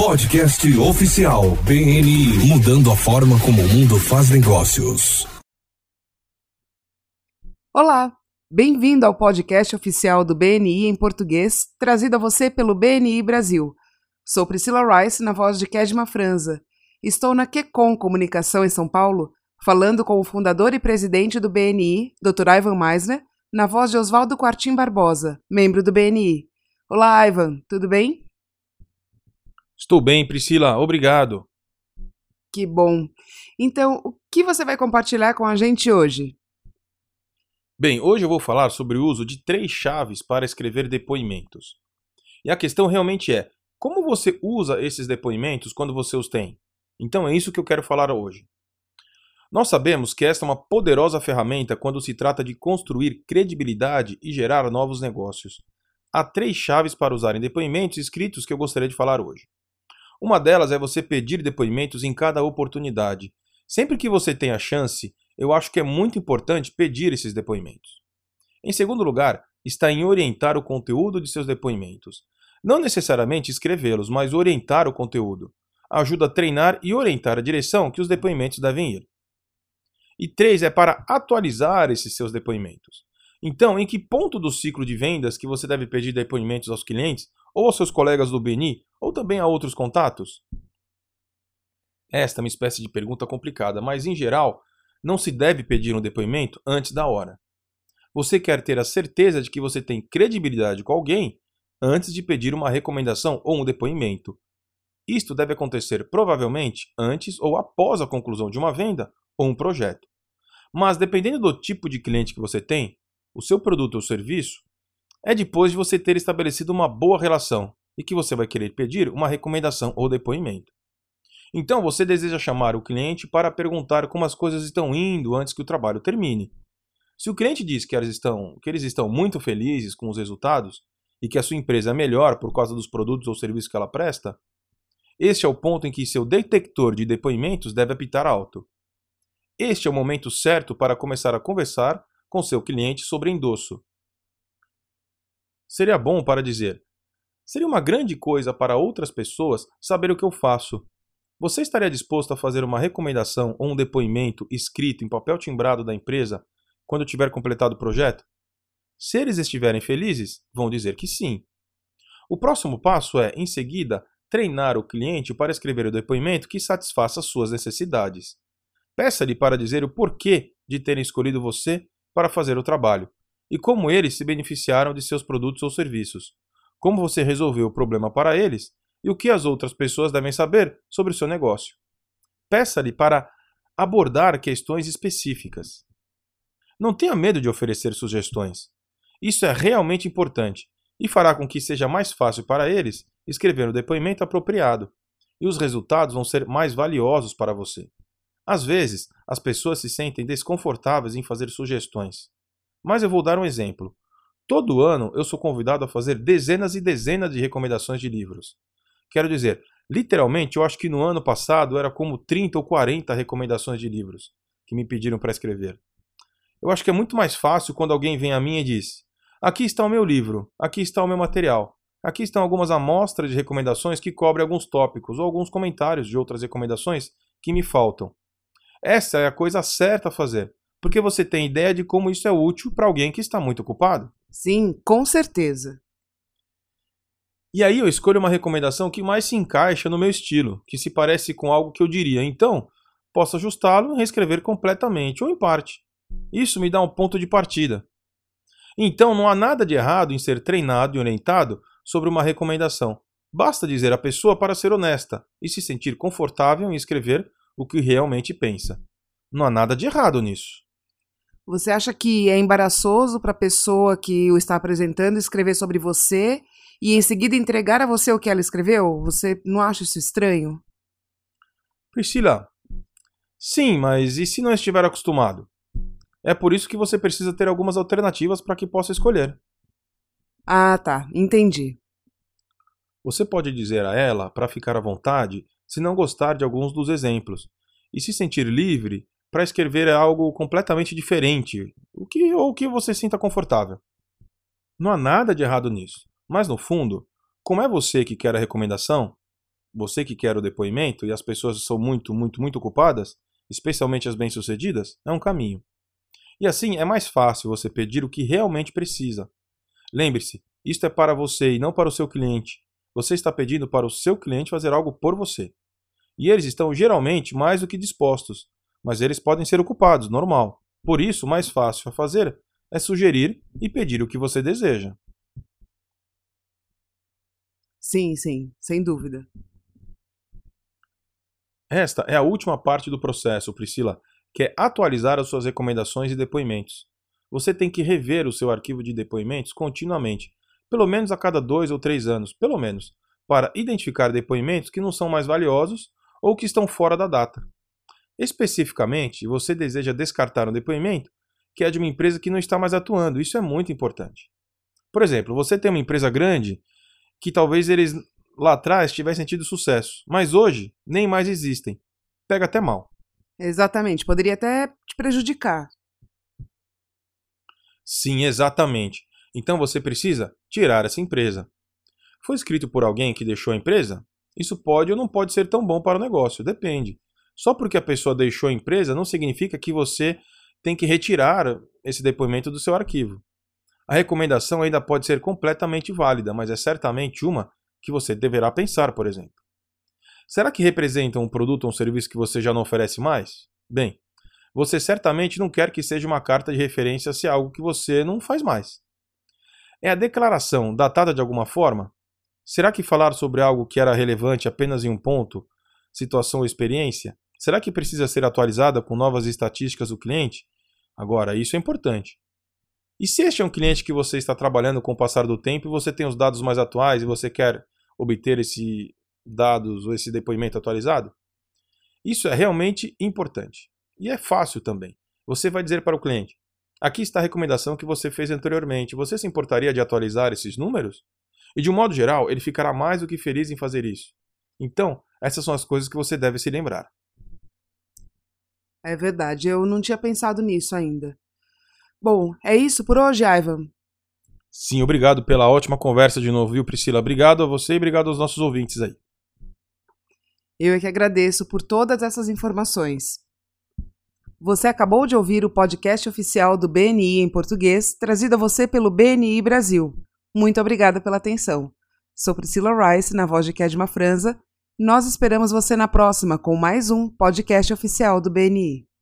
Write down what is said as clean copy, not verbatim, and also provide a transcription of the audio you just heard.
Podcast oficial BNI, mudando a forma como o mundo faz negócios. Olá, bem-vindo ao podcast oficial do BNI em português, trazido a você pelo BNI Brasil. Sou Priscila Rice, na voz de Kedma Franza. Estou na QCOM Comunicação em São Paulo, falando com o fundador e presidente do BNI, Dr. Ivan Meisner, na voz de Oswaldo Quartim Barbosa, membro do BNI. Olá, Ivan, tudo bem? Estou bem, Priscila, obrigado. Que bom. Então, o que você vai compartilhar com a gente hoje? Bem, hoje eu vou falar sobre o uso de 3 chaves para escrever depoimentos. E a questão realmente é, como você usa esses depoimentos quando você os tem? Então é isso que eu quero falar hoje. Nós sabemos que esta é uma poderosa ferramenta quando se trata de construir credibilidade e gerar novos negócios. Há 3 chaves para usar em depoimentos escritos que eu gostaria de falar hoje. Uma delas é você pedir depoimentos em cada oportunidade. Sempre que você tem a chance, eu acho que é muito importante pedir esses depoimentos. Em segundo lugar, está em orientar o conteúdo de seus depoimentos. Não necessariamente escrevê-los, mas orientar o conteúdo. Ajuda a treinar e orientar a direção que os depoimentos devem ir. E 3 é para atualizar esses seus depoimentos. Então, em que ponto do ciclo de vendas que você deve pedir depoimentos aos clientes, ou aos seus colegas do BNI, ou também a outros contatos? Esta é uma espécie de pergunta complicada, mas em geral, não se deve pedir um depoimento antes da hora. Você quer ter a certeza de que você tem credibilidade com alguém antes de pedir uma recomendação ou um depoimento. Isto deve acontecer provavelmente antes ou após a conclusão de uma venda ou um projeto. Mas dependendo do tipo de cliente que você tem, o seu produto ou serviço, é depois de você ter estabelecido uma boa relação e que você vai querer pedir uma recomendação ou depoimento. Então você deseja chamar o cliente para perguntar como as coisas estão indo antes que o trabalho termine. Se o cliente diz que eles estão muito felizes com os resultados e que a sua empresa é melhor por causa dos produtos ou serviços que ela presta, este é o ponto em que seu detector de depoimentos deve apitar alto. Este é o momento certo para começar a conversar com seu cliente sobre endosso. Seria bom para dizer: seria uma grande coisa para outras pessoas saber o que eu faço. Você estaria disposto a fazer uma recomendação ou um depoimento escrito em papel timbrado da empresa quando tiver completado o projeto? Se eles estiverem felizes, vão dizer que sim. O próximo passo é, em seguida, treinar o cliente para escrever o depoimento que satisfaça suas necessidades. Peça-lhe para dizer o porquê de terem escolhido você para fazer o trabalho e como eles se beneficiaram de seus produtos ou serviços, como você resolveu o problema para eles e o que as outras pessoas devem saber sobre o seu negócio. Peça-lhe para abordar questões específicas. Não tenha medo de oferecer sugestões. Isso é realmente importante e fará com que seja mais fácil para eles escrever o depoimento apropriado e os resultados vão ser mais valiosos para você. Às vezes, as pessoas se sentem desconfortáveis em fazer sugestões. Mas eu vou dar um exemplo. Todo ano eu sou convidado a fazer dezenas e dezenas de recomendações de livros. Quero dizer, literalmente eu acho que no ano passado era como 30 ou 40 recomendações de livros que me pediram para escrever. Eu acho que é muito mais fácil quando alguém vem a mim e diz: aqui está o meu livro, aqui está o meu material, aqui estão algumas amostras de recomendações que cobrem alguns tópicos ou alguns comentários de outras recomendações que me faltam. Essa é a coisa certa a fazer, porque você tem ideia de como isso é útil para alguém que está muito ocupado. Sim, com certeza. E aí eu escolho uma recomendação que mais se encaixa no meu estilo, que se parece com algo que eu diria. Então, posso ajustá-lo e reescrever completamente ou em parte. Isso me dá um ponto de partida. Então, não há nada de errado em ser treinado e orientado sobre uma recomendação. Basta dizer à pessoa para ser honesta e se sentir confortável em escrever o que realmente pensa. Não há nada de errado nisso. Você acha que é embaraçoso para a pessoa que o está apresentando escrever sobre você e em seguida entregar a você o que ela escreveu? Você não acha isso estranho? Priscila, sim, mas e se não estiver acostumado? É por isso que você precisa ter algumas alternativas para que possa escolher. Ah, tá, entendi. Você pode dizer a ela para ficar à vontade se não gostar de alguns dos exemplos e se sentir livre para escrever algo completamente diferente, o que você sinta confortável. Não há nada de errado nisso, mas no fundo, como é você que quer a recomendação, você que quer o depoimento, e as pessoas são muito ocupadas, especialmente as bem-sucedidas, é um caminho. E assim é mais fácil você pedir o que realmente precisa. Lembre-se, isto é para você e não para o seu cliente. Você está pedindo para o seu cliente fazer algo por você. E eles estão geralmente mais do que dispostos, mas eles podem ser ocupados, normal. Por isso, o mais fácil a fazer é sugerir e pedir o que você deseja. Sim, sem dúvida. Esta é a última parte do processo, Priscila, que é atualizar as suas recomendações e depoimentos. Você tem que rever o seu arquivo de depoimentos continuamente, pelo menos a cada 2 ou 3 anos, pelo menos, para identificar depoimentos que não são mais valiosos ou que estão fora da data. Especificamente, você deseja descartar um depoimento que é de uma empresa que não está mais atuando. Isso é muito importante. Por exemplo, você tem uma empresa grande que talvez eles lá atrás tivessem tido sucesso, mas hoje nem mais existem. Pega até mal. Exatamente, poderia até te prejudicar. Sim, exatamente. Então você precisa tirar essa empresa. Foi escrito por alguém que deixou a empresa? Isso pode ou não pode ser tão bom para o negócio, depende. Só porque a pessoa deixou a empresa não significa que você tem que retirar esse depoimento do seu arquivo. A recomendação ainda pode ser completamente válida, mas é certamente uma que você deverá pensar, por exemplo. Será que representa um produto ou um serviço que você já não oferece mais? Bem, você certamente não quer que seja uma carta de referência se é algo que você não faz mais. É a declaração datada de alguma forma? Será que falar sobre algo que era relevante apenas em um ponto, situação ou experiência? Será que precisa ser atualizada com novas estatísticas do cliente? Agora, isso é importante. E se este é um cliente que você está trabalhando com o passar do tempo e você tem os dados mais atuais e você quer obter esses dados ou esse depoimento atualizado? Isso é realmente importante. E é fácil também. Você vai dizer para o cliente: aqui está a recomendação que você fez anteriormente. Você se importaria de atualizar esses números? E de um modo geral, ele ficará mais do que feliz em fazer isso. Então, essas são as coisas que você deve se lembrar. É verdade, eu não tinha pensado nisso ainda. Bom, é isso por hoje, Ivan. Sim, obrigado pela ótima conversa de novo, viu, Priscila? Obrigado a você e obrigado aos nossos ouvintes aí. Eu é que agradeço por todas essas informações. Você acabou de ouvir o podcast oficial do BNI em português, trazido a você pelo BNI Brasil. Muito obrigada pela atenção. Sou Priscila Rice, na voz de Kedma Franza. Nós esperamos você na próxima com mais um podcast oficial do BNI.